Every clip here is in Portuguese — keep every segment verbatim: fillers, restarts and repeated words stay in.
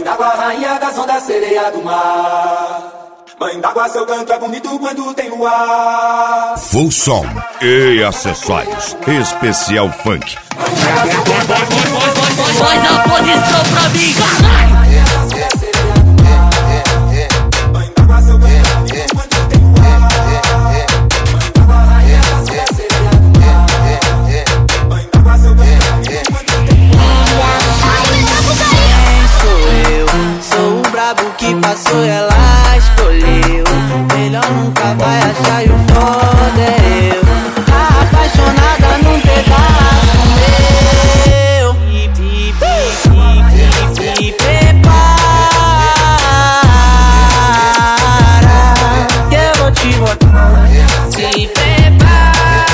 d'água, rainha das ondas, sereia do mar. Mãe d'água, seu canto é bonito quando tem luar. Full som e acessórios. Especial funk. Faz a posição pra mim, caralho. Que passou ela escolheu. Melhor nunca vai achar e o foda é eu. Tá apaixonada num pedaço meu. E, e, e, e, e prepara que eu vou te botar. Se prepara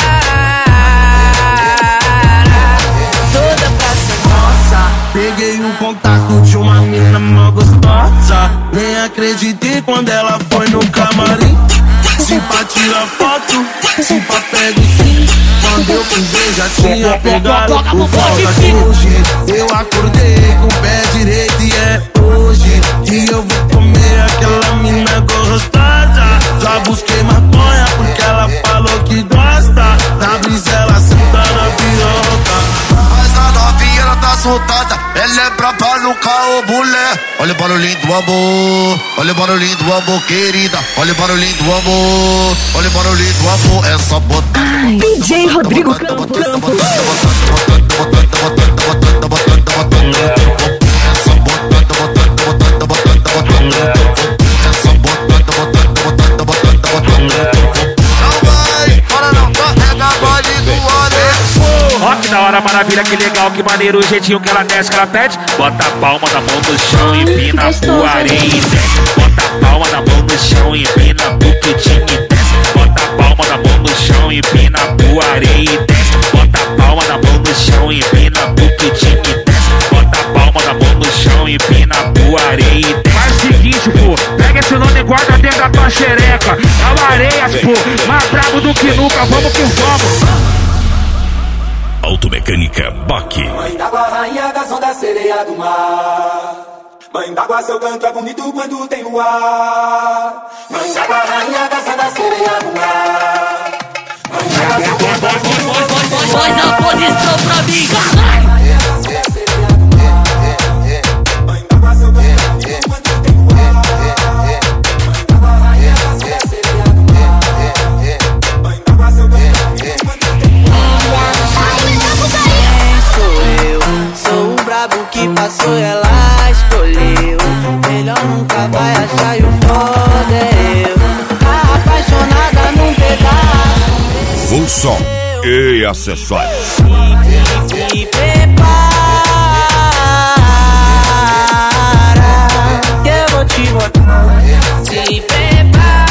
toda pra ser nossa. Peguei o contato de uma mina mó gostosa. Nem acreditei quando ela foi no camarim. Se pra tirar foto, se pra pego sim. Quando eu fui ver já tinha pegado o pau. Hoje eu acordei com o pé direito e é hoje que eu vou comer aquela mina gostosa. Já busquei maconha porque ela falou que gosta. Na brisa ela senta na piroca. Mas a novinha ela tá soltada, ela é braba no caô, mulher. Olha o barulhinho do amor, olha o barulhinho do amor, querida. Olha o barulhinho do amor, olha o barulhinho do amor. É só botar. D J Rodrigo Campos. Rock da hora, maravilha, que legal, que maneiro o jeitinho que ela desce, que ela pede. Bota a palma na mão no chão, empina pro areia e desce. Bota a palma na mão no chão, empina pro quitinho e desce. Bota a palma na mão no chão, empina pro areia e desce. Bota a palma na mão no chão, empina pro quitinho e desce. Bota a palma na mão no chão, empina pro areia e desce. Faz o seguinte, pô, pega esse nome e guarda dentro da tua xereca. É o Areias, pô, mais brabo do que nunca, vamos que vamos. Automecânica Baque. Mãe d'água, rainha das ondas, sereia do mar. Mãe d'água, seu canto é bonito quando tem luar. Mãe d'água, rainha das ondas, sereia do mar. Mãe d'água, seu canto é bonito. Faz a posição pra mim, caralho. Mãe d'água, seu canto é bonito quando tem luar. Mãe d'água, rainha das ondas, sereia do mar. Mãe d'água, seu canto é bonito quando tem luar. Sou o brabo que passou, ela escolheu. Melhor nunca vai achar e o foda é eu. Tá apaixonada num pedaço. Full som e acessórios. Se prepara que eu vou te botar. Se prepara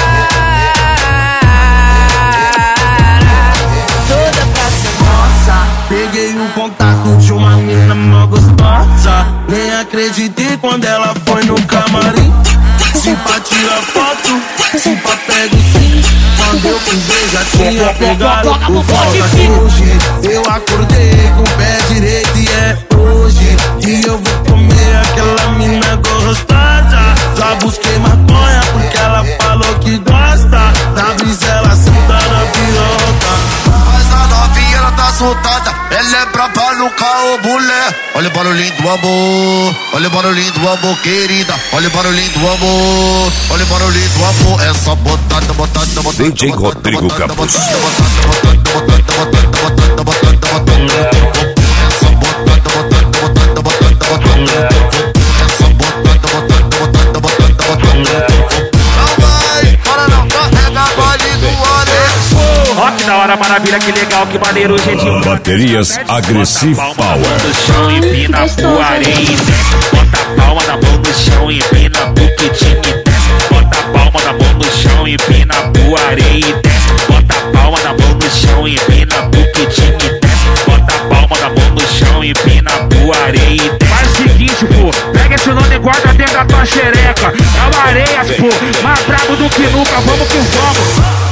toda pra ser nossa. Peguei o contato de uma mina mó gostosa. Nem acreditei quando ela foi no camarim. Se pra tirar foto, se pra pego sim. Quando eu fui ver já tinha pegado o pau. Hoje eu acordei com o pé direito e é hoje que eu vou comer aquela mina gostosa. Já busquei maconha porque ela falou que gosta. Na brisa ela senta na piroca. Mas a novinha ela tá soltada, ela é braba no caô, mulher. Olha o barulhinho do amor, olha o barulhinho do amor, querida. Olha o barulhinho do amor, olha o barulhinho do amor. É só botar, botar, botar. D J Rodrigo Campos. Rock da hora, maravilha, que legal, que maneiro o jeitinho. Baterias Agressive Power. No chão, empina pro areia e desce. Bota a palma na mão no chão, empina pro quitinho e desce. Bota a palma na mão no chão, empina pro areia e desce. Bota a palma na mão no chão, empina pro quitinho e desce. Bota a palma na mão no chão, empina pro areia e desce. Faz o seguinte, pô, pega esse nome e guarda dentro da tua xereca. É o Areias, pô, mais brabo do que nunca, vamos que vamos.